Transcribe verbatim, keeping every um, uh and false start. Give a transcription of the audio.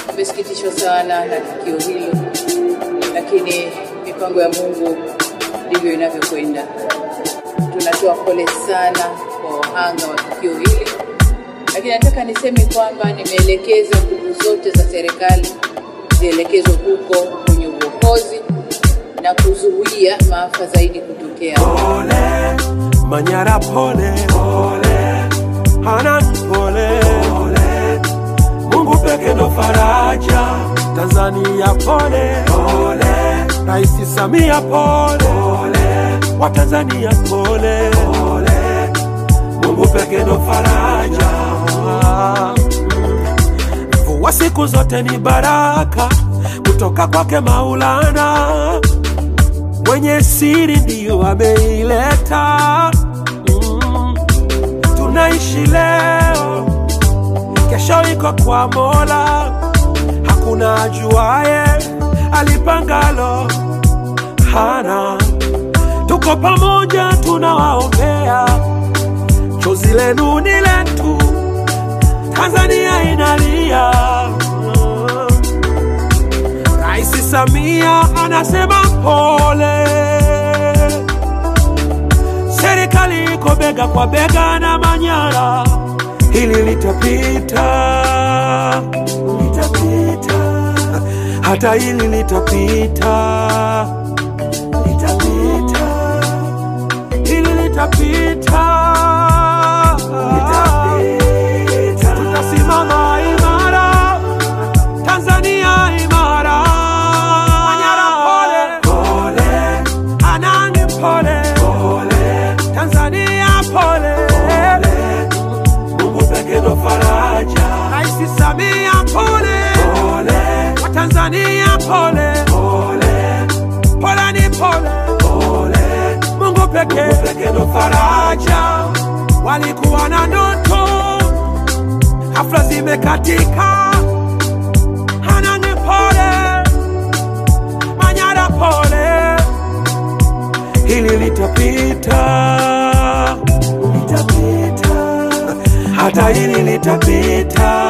Tumesikitishwa sana na tukio hilo, lakini mipango ya Mungu ndivyo inavyokwenda. Tunatoa pole sana kwa wahanga wa tukio hili, lakini nataka niseme kwamba nimeelekeza nguvu zote za serikali zielekezwe huko kwenye uokozi na kuzuia maafa zaidi kutokea. Pole, Manyara pole, pole, Hanang pole, pole, Mungu peke ndo faraja. Tanzania pole, pole, Rais Samia pole, pole, wa Tanzania pole, pole, Mungu peke ndo faraja. Mvua siku zote ni baraka kutoka kwake Maulana, mwenye siri ndiyo ameileta. mm. Tunaishi leo, kesho iko kwa Mola, hakuna ajuaye alipangalo hana. Tuko pamoja tunawaombea, chozi lenu ni letu, Tanzania inalia. Rais Samia anasema pole, serikali iko bega kwa bega na Manyara, hili litapita, litapita, hata hili litapita, litapita, hili litapita, litapita. Tutasimama imara, Tanzania imara. Manyara pole, pole, Hanang pole, pole, Tanzania pole, pole, Mungu peke ndo faraja. Rais Samia pole, pole, wa Tanzania pole, pole, pole ni pole, pole, Mungu peke, Mungu peke ndo faraja. Walikuwa na ndoto, hafla zimekatika. Hanang pole, Manyara pole, hili litapita, litapita, hata hili litapita.